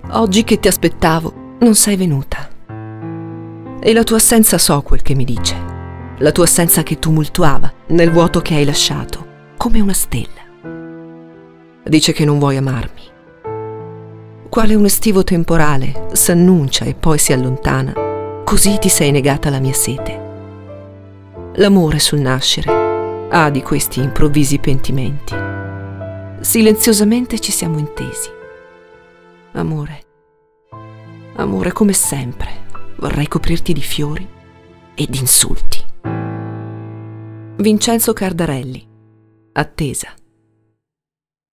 Oggi che ti aspettavo, non sei venuta. E la tua assenza so quel che mi dice. La tua assenza che tumultuava nel vuoto che hai lasciato, come una stella. Dice che non vuoi amarmi. Quale un estivo temporale s'annuncia e poi si allontana, così ti sei negata la mia sete. L'amore sul nascere ha di questi improvvisi pentimenti. Silenziosamente ci siamo intesi. Amore, amore, come sempre, vorrei coprirti di fiori e di insulti. Vincenzo Cardarelli. Attesa.